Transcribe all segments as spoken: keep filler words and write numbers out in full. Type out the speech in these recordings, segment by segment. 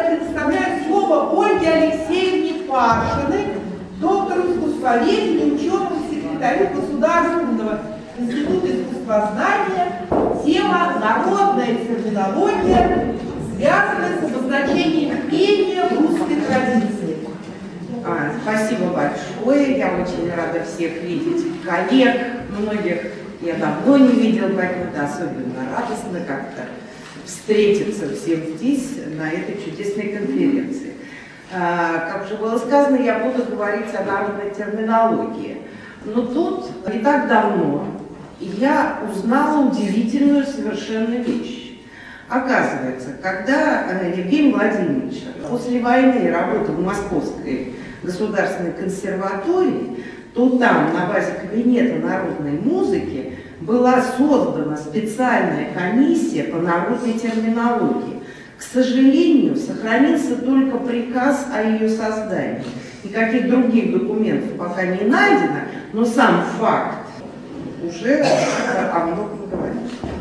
я предоставляю слово Ольге Алексеевне Паршиной, доктору искусствоведения, ученому секретарю Государственного института искусствознания. Тема «Народная терминология», связанная с обозначением пения в русской традиции. А, спасибо большое. Я очень рада всех видеть, коллег, многих я давно не видела, поэтому это особенно радостно как-то встретиться всем здесь, на этой чудесной конференции. А, как уже было сказано, я буду говорить о народной терминологии. Но тут не так давно я узнала удивительную совершенно вещь. Оказывается, когда Евгений Владимирович после войны работал в Московской государственной консерватории, то там на базе кабинета народной музыки была создана специальная комиссия по народной терминологии. К сожалению, сохранился только приказ о ее создании. Никаких других документов пока не найдено, но сам факт уже о многом говорит.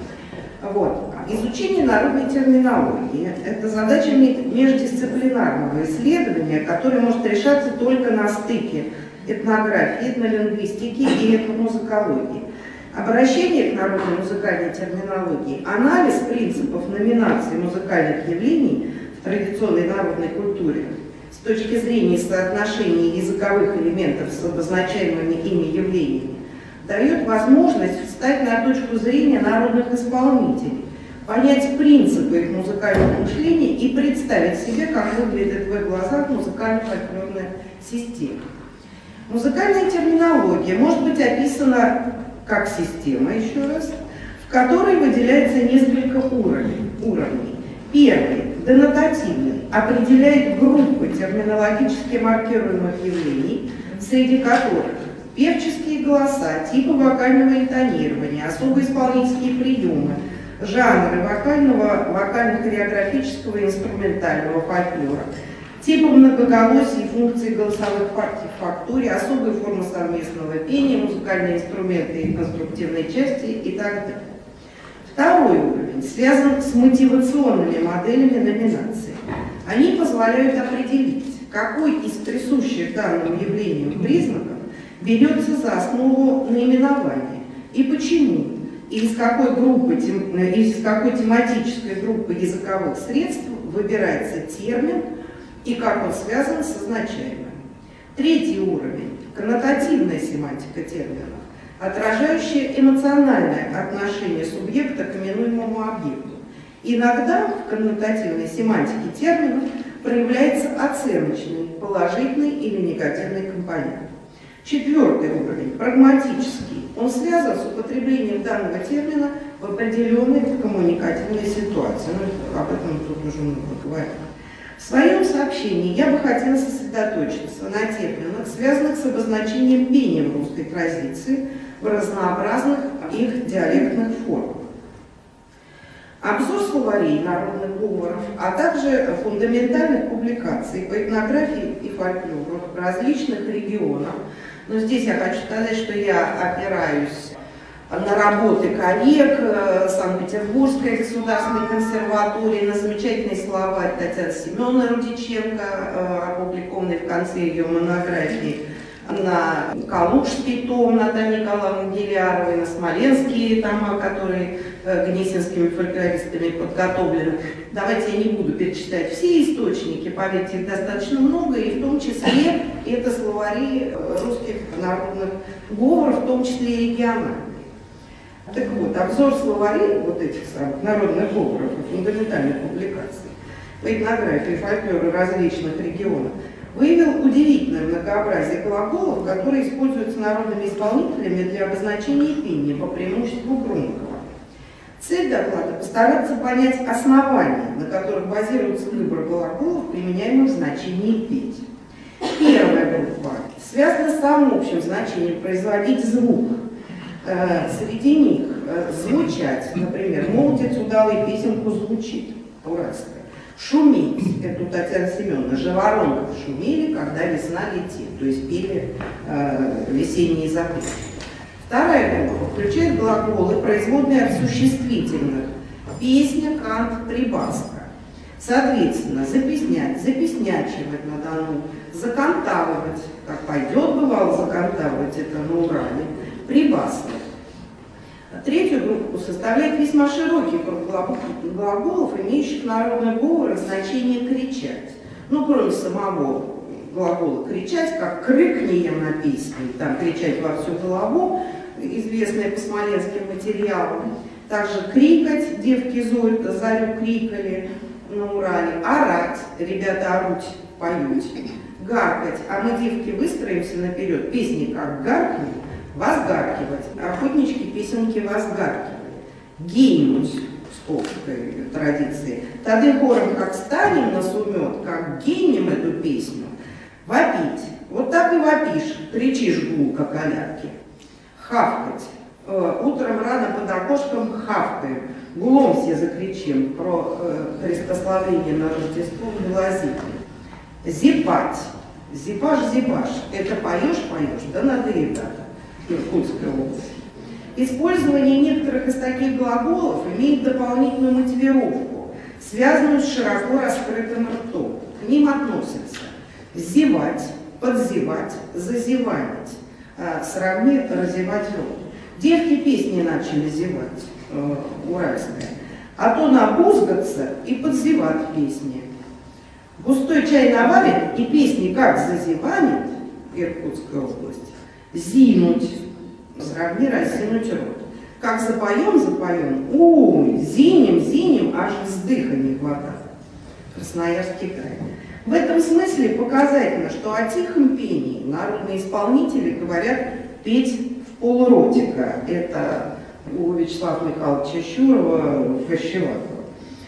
Вот. Изучение народной терминологии – это задача междисциплинарного исследования, которое может решаться только на стыке этнографии, этнолингвистики и этномузыкологии. Обращение к народной музыкальной терминологии, анализ принципов номинации музыкальных явлений в традиционной народной культуре с точки зрения соотношения языковых элементов с обозначаемыми ими явлениями дает возможность встать на точку зрения народных исполнителей, понять принципы их музыкального мышления и представить себе, как выглядит в их глазах музыкально-фольклорная система. Музыкальная терминология может быть описана как система, еще раз, в которой выделяется несколько уровней. уровней. Первый, денотативный, определяет группы терминологически маркируемых явлений, среди которых певческие голоса, типы вокального интонирования, особые исполнительские приемы, жанры вокального, вокально-хореографического и инструментального фольклора, типы многоголосия и функции голосовых партий в фактуре, особые формы совместного пения, музыкальные инструменты и конструктивной части и так далее. Второй уровень связан с мотивационными моделями номинации. Они позволяют определить, какой из присущих данному явлению признаков берется за основу наименования и почему, и из какой, группы, из какой тематической группы языковых средств выбирается термин и как он связан с означаемым. Третий уровень – коннотативная семантика терминов, отражающая эмоциональное отношение субъекта к именуемому объекту. Иногда в коннотативной семантике терминов проявляется оценочный, положительный или негативный компонент. Четвертый уровень – прагматический. Он связан с употреблением данного термина в определенной коммуникативной ситуации. Ну, об этом тут уже много говорили. В своем сообщении я бы хотела сосредоточиться на терминах, связанных с обозначением пения в русской традиции в разнообразных их диалектных формах. Обзор словарей народных говоров, а также фундаментальных публикаций по этнографии и фольклору в различных регионах. Но здесь я хочу сказать, что я опираюсь на работы коллег Санкт-Петербургской государственной консерватории, на замечательный словарь Татьяны Семеновны Рудиченко, опубликованный в конце ее монографии, на Калужский том Натальи Николаевны Геляровой, на Смоленские тома, которые гнесинскими фольклористами подготовлены. Давайте я не буду перечислять все источники, поверьте, их достаточно много, и в том числе это словари русских народных говоров, в том числе и региональных. Так вот, обзор словарей вот этих самых народных говоров и фундаментальных публикаций по этнографии и фольклору различных регионов выявил удивительное многообразие глаголов, которые используются народными исполнителями для обозначения пения, по преимуществу громкого. Цель доклада – постараться понять основания, на которых базируется выбор глаголов, применяемых в значении «петь». Первая группа связана с самым общим значением «производить звук». Среди них звучать, например, «молодец удалый песенку звучит», уральская. Шуметь, это у Татьяны Семеновны, жаворонков шумели, когда весна летит, то есть пели э, весенние запреты. Вторая группа включает глаголы, производные от существительных: песня, кант, прибаска. Соответственно, запеснять, запеснячивать на Дону, закантавывать, как пойдет, бывало, закантавывать это на Урале, прибасывать. Третью группу составляет весьма широкий круг глаголов, имеющих народный говор и значение «кричать». Ну, кроме самого глагола «кричать», как «крикнием» на песне, там «кричать во всю голову», известное по смоленским материалам. Также «крикать», девки Золь, зарю крикали на Урале, «орать», ребята оруть, поют, «гаркать», а мы, девки, выстроимся наперед, песни как «гаркни», «возгаркивать», охотнички песенки «возгаркивали», «гейнуть», скобкой традиции, «тады хором как станем на сумет, как гейнем эту песню», «вопить», вот так и вопишь, кричишь гулко колядки, «хавкать», утром рано под окошком хавкаем, гулом все закричим про э, Христославление на Рождество в Белозике. Зипать, зипаш-зипаш, это поешь-поешь, да надоедает, Иркутская область. Использование некоторых из таких глаголов имеет дополнительную мотивировку, связанную с широко раскрытым ртом. К ним относятся зевать, подзевать, зазеванить, а, сравни разевать рот. Девки песни начали зевать, э, уральская, а то набузгаться и подзевать песни. Густой чай наварит и песни как зазеванит, Иркутская область, зинуть, сравни разинуть рот. Как запоем, запоем, ой, зинем, зинем, аж вздыха не хватает. Красноярский край. В этом смысле показательно, что о тихом пении народные исполнители говорят петь полуротика. Это у Вячеслава Михайловича Щурова «Фащеватого»,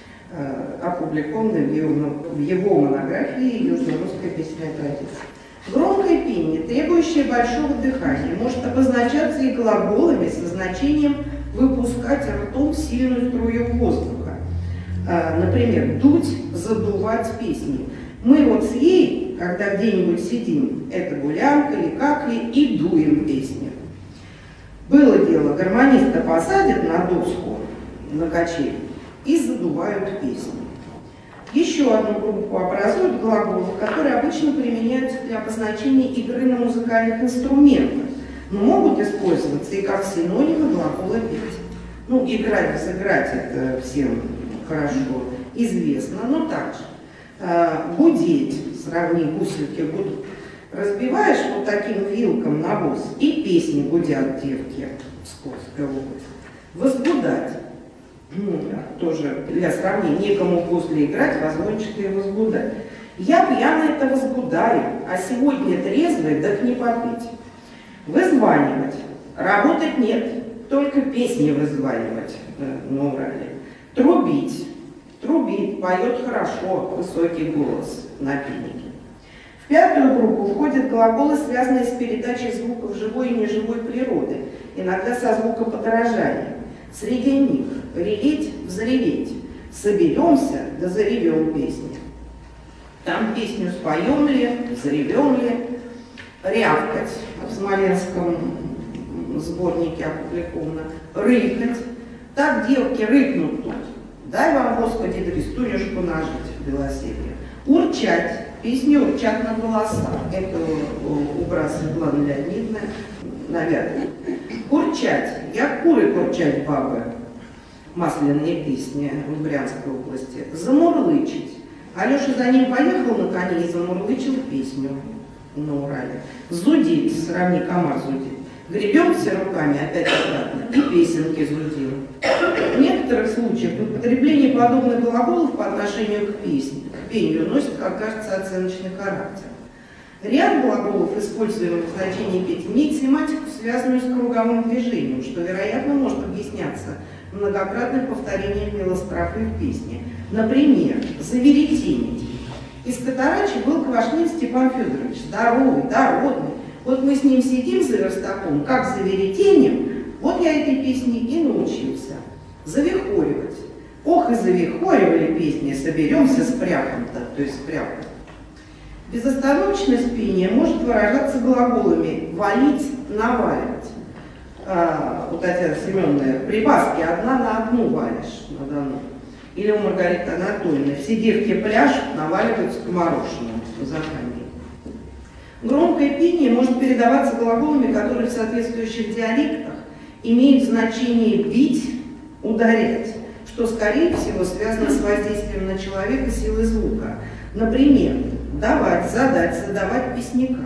опубликовано в его, в его монографии «Южно-русская песенная традиция». Громкое пение, требующее большого дыхания, может обозначаться и глаголами со значением «выпускать ртом сильную струю воздуха». Например, «дуть», «задувать» песни. Мы вот с ей, когда где-нибудь сидим, это гулянка или какли, и дуем песни. Было дело, гармониста посадят на доску, на качели, и задувают песни. Еще одну группу образуют глаголы, которые обычно применяются для обозначения игры на музыкальных инструментах, но могут использоваться и как синонимы глагола «петь». Ну, играть, сыграть — это всем хорошо известно, но также э, гудеть, сравни гусельки гудут. Разбиваешь вот таким вилком навоз, и песни гудят девки, Псковская область. Возбудать, ну, тоже для сравнения, некому после играть, возможно, и возбудать. Я пьяна это возбудаю, а сегодня трезвый, так не попить. Вызванивать, работать нет, только песни вызванивать э, на Урале. Трубить, трубит, поет хорошо, высокий голос на пенике. В пятую группу входят глаголы, связанные с передачей звуков живой и неживой природы, иногда со звукоподражанием. Среди них реветь, взреветь, соберемся, да заревем песни. Там песню споем ли, заревем ли, рявкать, в смоленском сборнике опубликовано, рыкать. Так девки рыкнут тут, дай вам, Господи, дрестунюшку нажить в Белоселье. Урчать. Песни урчат на голоса. Это образ Светланы Леонидовны, наверное. Курчать. Я куры курчать, бабы. Масляные песни в Брянской области. Замурлычить. Алеша за ним поехал на коне и замурлычил песню на Урале. Зудить. Сравни, комар зудит. Гребемся руками опять обратно и песенки зудим. В некоторых случаях употребление подобных глаголов по отношению к песне, к пению носит, как кажется, оценочный характер. Ряд глаголов, используемых в значении петь, имеет семантику, связанную с круговым движением, что, вероятно, может объясняться многократным повторением мелострофы в песне. Например, «заверетенить». Из Татарачи был Квашнин Степан Федорович, здоровый, дородный. Вот мы с ним сидим за верстаком, как заверетенем, вот я этой песне и научился. Завихоривать. Ох, и завихоривали песни, соберемся с пряхом-то, то есть с пряхом. Безостановочность пения может выражаться глаголами «валить», «наваливать». А, у Татьяны Семеновны припаски «одна на одну валишь» на Дону. Или у Маргариты Анатольевны: все девки пляшут, наваливаются к мороженому в задании. Громкое пение может передаваться глаголами, которые в соответствующих диалектах имеют значение бить, ударять, что, скорее всего, связано с воздействием на человека силы звука. Например, давать, задать, задавать песняка.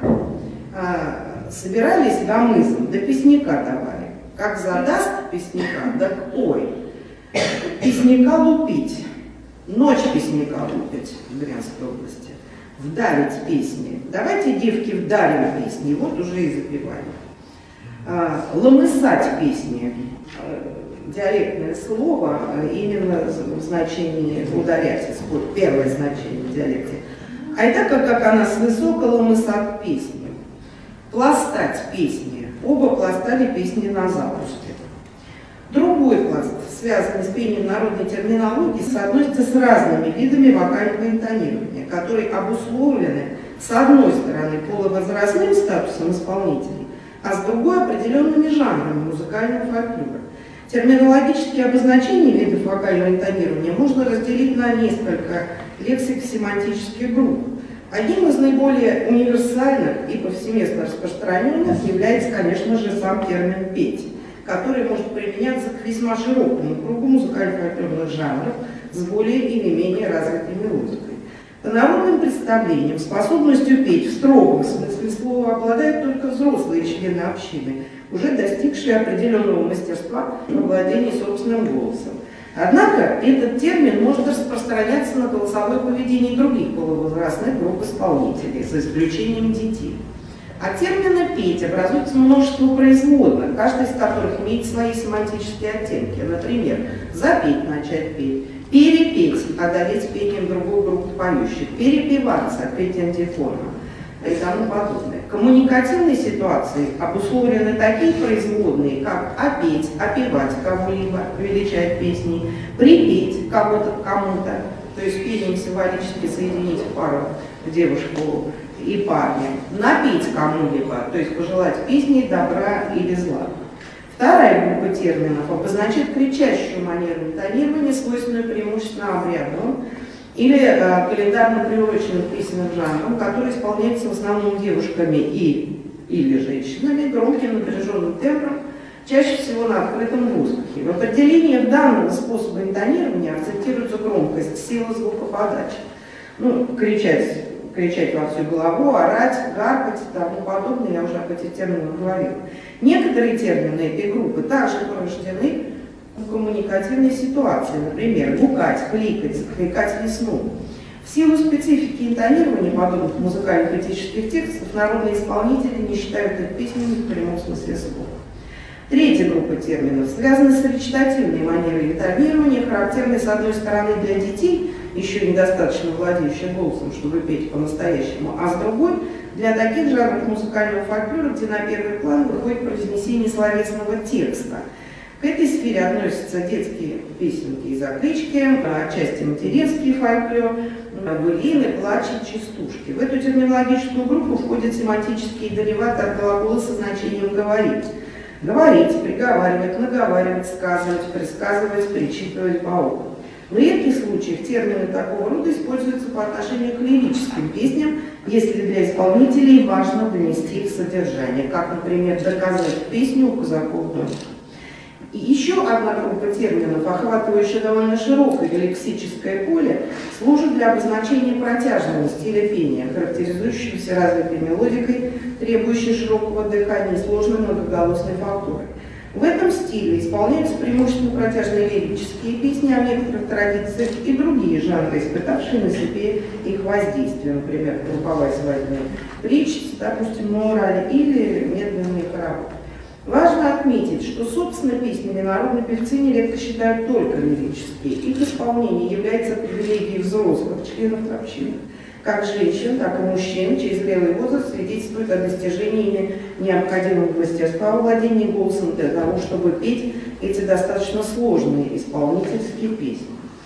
А, собирались гомызом, да песняка давали. Как задаст песняка, так ой. Песняка лупить. Ночь песняка лупить в Брянской области. Вдарить песни. Давайте, девки, вдарим песни. Вот уже и запевали. А, ломысать песни. Диалектное слово именно в значении ударять, первое значение в диалекте. А и так как она с высокого ломысать песни. Пластать песни. Оба пластали песни на запуске. Другой пласт, связанный с пением народной терминологии, соотносится с разными видами вокального интонирования, которые обусловлены, с одной стороны, полувозрастным статусом исполнителей, а с другой определенными жанрами музыкального фольклора. Терминологические обозначения видов вокального интонирования можно разделить на несколько лексико-семантических групп. Одним из наиболее универсальных и повсеместно распространенных является, конечно же, сам термин «петь», который может применяться к весьма широкому кругу музыкально-фольклорных жанров с более или менее развитой мелодикой. По народным представлениям, способностью петь в строгом смысле слова обладают только взрослые члены общины, уже достигшие определенного мастерства в владении собственным голосом. Однако этот термин может распространяться на голосовое поведение других полувозрастных групп исполнителей, за исключением детей. От термина «петь» образуется множество производных, каждый из которых имеет свои семантические оттенки. Например, запеть, начать петь, перепеть, одолеть пением другой группы поющих, перепеваться, петь антифона и тому подобное. Коммуникативные ситуации обусловлены такие производные, как опеть, опевать кого-либо, величать песней, припеть кого-то к кому-то, то есть пением символически соединить пару девушку и парня, напеть кому-либо, то есть пожелать песни добра или зла. Вторая группа терминов обозначает кричащую манеру интонирования, свойственную преимущественно обрядовым или э, календарно-приуроченным песенным жанрам, которые исполняются в основном девушками и или женщинами, громким напряженным тембром, чаще всего на открытом воздухе. В определении данного способа интонирования акцентируется громкость, сила звукоподачи. Ну, кричать, кричать во всю голову, орать, гаркать и тому подобное, я уже об этих терминах говорила. Некоторые термины этой группы также порождены в коммуникативной ситуации, например, гукать, кликать, закликать весну. В силу специфики интонирования подобных музыкально-поэтических текстов народные исполнители не считают их песнями в прямом смысле слова. Третья группа терминов связана с речитативной манерой интонирования, характерной, с одной стороны, для детей, еще недостаточно владеющих голосом, чтобы петь по-настоящему, а с другой – для таких жанров музыкального фольклора, где на первый план выходит произнесение словесного текста. К этой сфере относятся детские песенки и заклички, отчасти материнский фольклор, былины, плачи, частушки. В эту терминологическую группу входят семантические дериваты от глагола со значением «говорить». Говорить, приговаривать, наговаривать, сказывать, предсказывать, причитывать по опыту. В редких случаях термины такого рода используются по отношению к лирическим песням, если для исполнителей важно донести их содержание, как, например, доказать песню у казаков дома. И еще одна группа терминов, охватывающая довольно широкое лексическое поле, служит для обозначения протяжного стиля пения, характеризующегося развитой мелодикой, требующей широкого дыхания и сложной многоголосной фактуры. В этом стиле исполняются преимущественно протяжные лирические песни, а в некоторых традициях и другие жанры, испытавшие на себе их воздействие, например, групповая свадебная притча, допустим, на Урале, или медленные хороводы. Важно отметить, что, собственно, песнями народные певцы нередко считают только лирические. Их исполнение является привилегией взрослых членов общины, как женщин, так и мужчин, чей зрелый возраст свидетельствует о достижении необходимого мастерства во владении голосом для того, чтобы петь эти достаточно сложные исполнительские песни.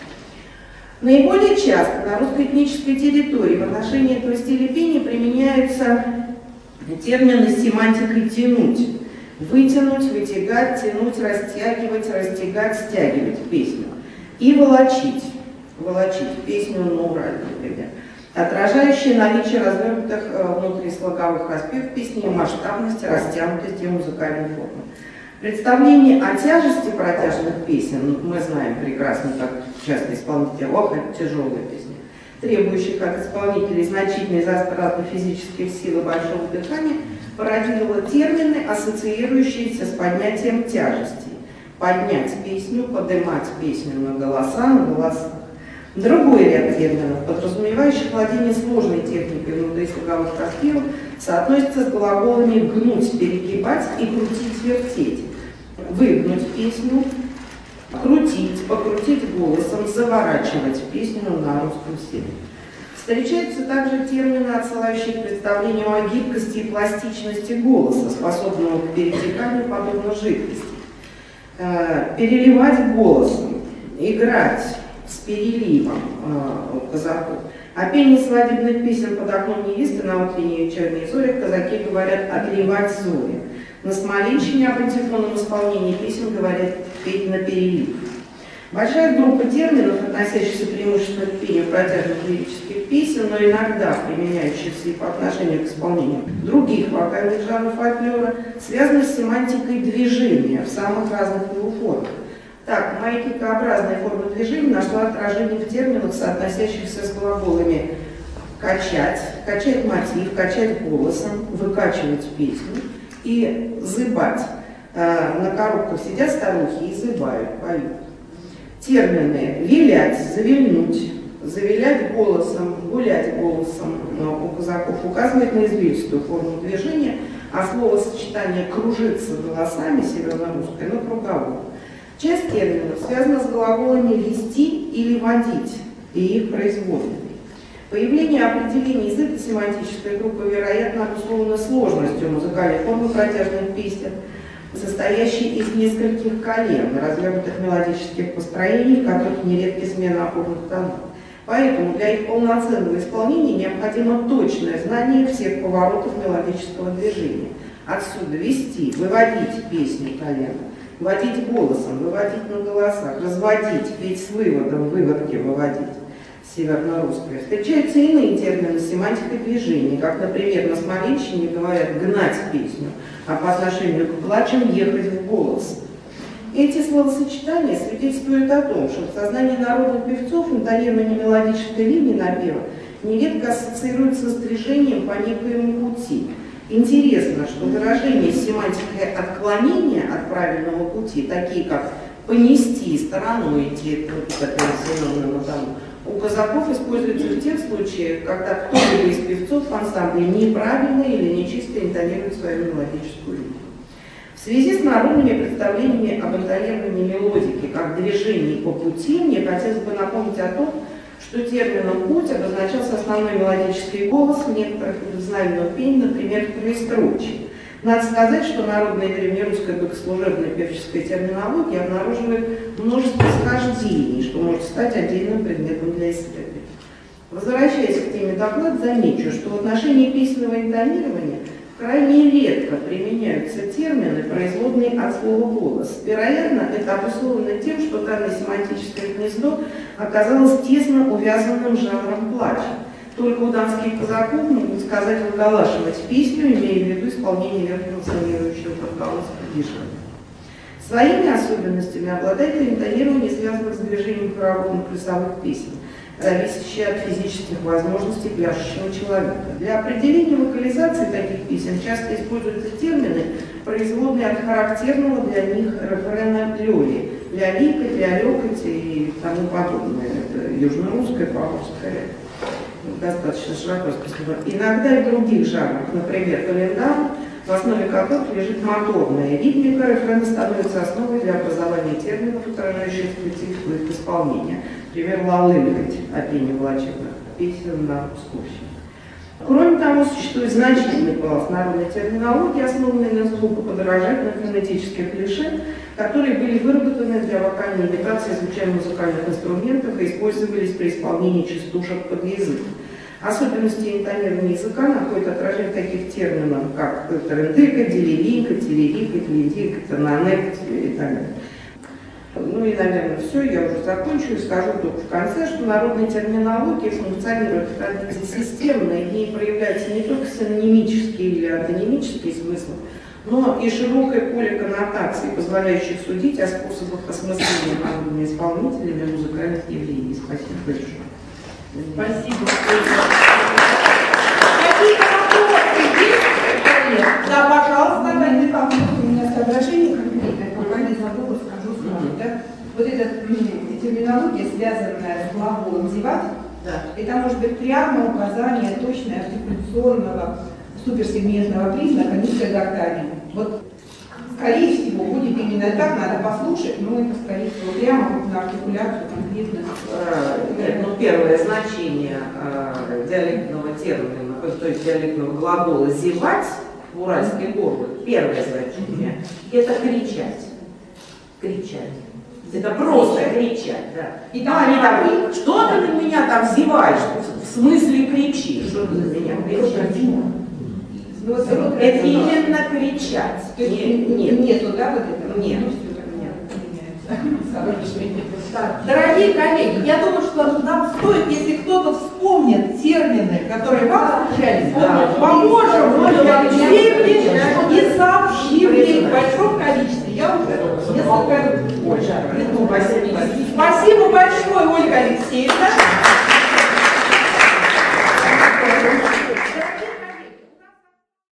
Наиболее часто на русско-этнической территории в отношении этого стиля пения применяются термины с семантикой «тянуть». Вытянуть, вытягать, тянуть, растягивать, растягать, стягивать песню. И волочить. волочить песню «Ну, рай», например, отражающие наличие развернутых внутрислоговых распев песни и масштабность, растянутость и музыкальной формы. Представление о тяжести протяжных песен, мы знаем прекрасно, как часто исполнители, ох, это тяжелая песня, требующих от исполнителей значительной затраты физических сил и большого дыхания, породила термины, ассоциирующиеся с поднятием тяжестей. Поднять песню, поднимать песню на голоса, на голосах. Другой ряд терминов, подразумевающих владение сложной техникой внутрислоговых распевов, соотносится с глаголами «гнуть», «перегибать» и «крутить», «вертеть». Выгнуть песню, крутить, покрутить голосом, заворачивать песню на русском стиле. Встречаются также термины, отсылающие к представлению о гибкости и пластичности голоса, способного к перетеканию подобно жидкости. Переливать голосом, играть с переливом у казаков. О пении свадебных песен под окном невесты на утренней и вечерней зорях казаки говорят «отливать зори». На Смоленщине об антифонном исполнении песен говорят «петь на перелив». Большая группа терминов, относящихся преимущественно к пению протяжных лирических песен, но иногда применяющихся и по отношению к исполнению других вокальных жанров фольклора, связаны с семантикой движения в самых разных его формах. Так, маятникообразная форма движения нашла отражение в терминах, соотносящихся с глаголами «качать», «качать мотив», «качать голосом», «выкачивать песню» и «зыбать». На коробках сидят старухи и зыбают, поют. Термины «вилять», «завильнуть», «завилять голосом», «гулять голосом» у казаков указывает на извилистую форму движения, а словосочетание «кружиться голосами» северно-русское на круговую. Часть терминов связана с глаголами «вести» или «водить» и их производными. Появление определений из этой семантической группы, вероятно, обусловлено сложностью музыкальной формы протяжных песен, состоящей из нескольких колен, развернутых мелодических построений, в которых нередки смена опорных тонов. Поэтому для их полноценного исполнения необходимо точное знание всех поворотов мелодического движения. Отсюда вести, выводить песню колена, водить голосом, выводить на голосах, разводить, петь с выводом, выводки выводить. Северно-русское. Встречаются иные термины с семантикой движения, как, например, на Смоленщине говорят «гнать песню», а по отношению к плачам «ехать в голос». Эти словосочетания свидетельствуют о том, что в сознании народных певцов интонирование мелодической линии напева нередко ассоциируется с движением по некоему пути. Интересно, что выражения с семантикой отклонения от правильного пути, такие как «понести», «стороной идти», это синонимы тому, у казаков используются в тех случаях, когда кто-либо из певцов в ансамбле неправильно или нечисто интонирует свою мелодическую линию. В связи с народными представлениями об интонировании мелодики как движении по пути, мне хотелось бы напомнить о том, что термином «путь» обозначался основной мелодический голос в некоторых знаменных пений, например, в троестрочии. Надо сказать, что народная древнерусская богослужебная певческая терминология обнаруживает множество схождений, что может стать отдельным предметом для исследования. Возвращаясь к теме доклада, замечу, что в отношении песенного интонирования крайне редко применяются термины, производные от слова «голос». Вероятно, это обусловлено тем, что данное семантическое гнездо оказалось тесно увязанным жанром плача. Только у донских казаков могут сказать «выгалашивать песню», имея в виду исполнение верхнего фонирующего подколоса движения. Своими особенностями обладает интонирование, связанное с движением хороводно-плясовых песен, зависящее от физических возможностей пляшущего человека. Для определения вокализации таких песен часто используются термины, производные от характерного для них рефрена «лёли», «ля ликать», «ля лёкать» и тому подобное. Это южно-русское, поволжское. Достаточно широко распространено. Иногда и в других жанрах, например, календарь, в основе которых лежит моторная ритмика, рефрена становится основой для образования терминов, отражающих специфику их исполнения. Например, лалылькать о пении волочебных песен на Псковщине. Кроме того, существует значительный пласт народной терминологии, основанной на звукоподражательных фонетических клише, которые были выработаны для вокальной имитации звучания музыкальных инструментов и использовались при исполнении частушек под язык. Особенности интонирования языка находят отражение в таких терминах, как трендыка, делилинка, телерика, теледика, тананека и так далее. Ну и, наверное, все, я уже закончу и скажу только в конце, что народная терминология функционирует в традиции системно и проявляется не только синонимический или антонимический смысл, но и широкое поле коннотаций, позволяющих судить о способах осмысления народными исполнителями музыкальных явлений. Спасибо большое. Спасибо. Какие-то вопросы есть? Да, пожалуйста, Наталья Михайловна. У меня соображение конкретное, пока не забыла, скажу сразу. Да? Вот эта м, терминология, связанная с глаголом «зевать», Да. это может быть прямо указание точно артикуляционного суперсегментного признака низкой гортани. Вот, скорее всего, будет именно так, надо послушать, но это, скорее всего, прямо вот на артикуляцию конкретно. Нет, ну первое значение э, диалектного термина, то есть диалектного глагола «зевать» в уральской горле, первое значение – это кричать. Кричать. Это просто кричать, да. И там они там, что ты на меня там зеваешь, в смысле кричи, что ты на меня кричать? Ну, вот, вот, Это именно кричать. То есть Нет, нет, нет. нету, да, вот этого? Нет. Ну, все так меняется. Так, дорогие коллеги, я думаю, что нам стоит, если кто-то вспомнит термины, которые вам встречались, Да. поможем Ольге Алексеевне Да. и сообщим ей в большом количестве. Я уже несколько Спасибо. Спасибо большое, Ольга Алексеевна.